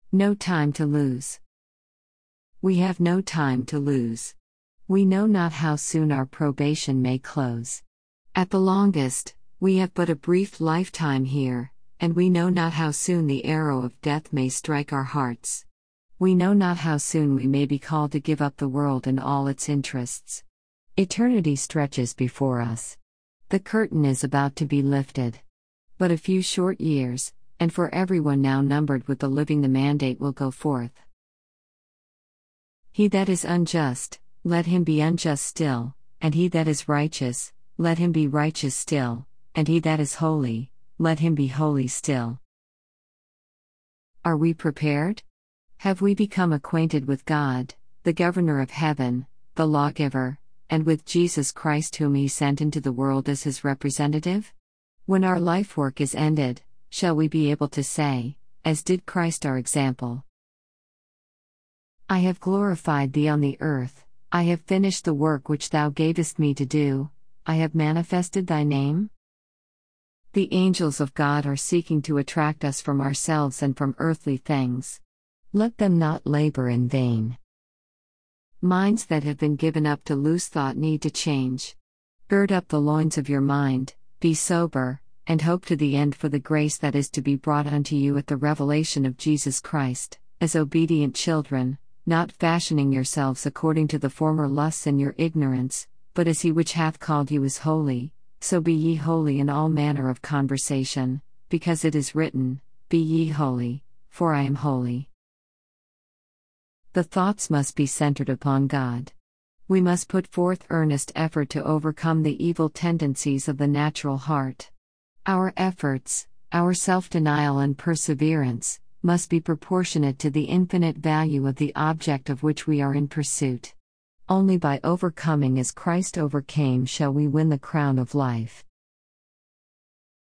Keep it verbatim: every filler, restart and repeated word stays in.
No time to lose. We have no time to lose. We know not how soon our probation may close. At the longest, we have but a brief lifetime here, and we know not how soon the arrow of death may strike our hearts. We know not how soon we may be called to give up the world and all its interests. Eternity stretches before us. The curtain is about to be lifted. But a few short years, and for everyone now numbered with the living the mandate will go forth. He that is unjust, let him be unjust still, and he that is righteous, let him be righteous still, and he that is holy, let him be holy still. Are we prepared? Have we become acquainted with God, the Governor of heaven, the Lawgiver, and with Jesus Christ whom He sent into the world as His representative? When our life work is ended, shall we be able to say, as did Christ our example, I have glorified Thee on the earth, I have finished the work which Thou gavest me to do, I have manifested Thy name? The angels of God are seeking to attract us from ourselves and from earthly things. Let them not labor in vain. Minds that have been given up to loose thought need to change. Gird up the loins of your mind, be sober, and hope to the end for the grace that is to be brought unto you at the revelation of Jesus Christ, as obedient children, not fashioning yourselves according to the former lusts in your ignorance, but as He which hath called you is holy, so be ye holy in all manner of conversation, because it is written, Be ye holy, for I am holy. The thoughts must be centered upon God. We must put forth earnest effort to overcome the evil tendencies of the natural heart. Our efforts, our self-denial and perseverance, must be proportionate to the infinite value of the object of which we are in pursuit. Only by overcoming as Christ overcame shall we win the crown of life.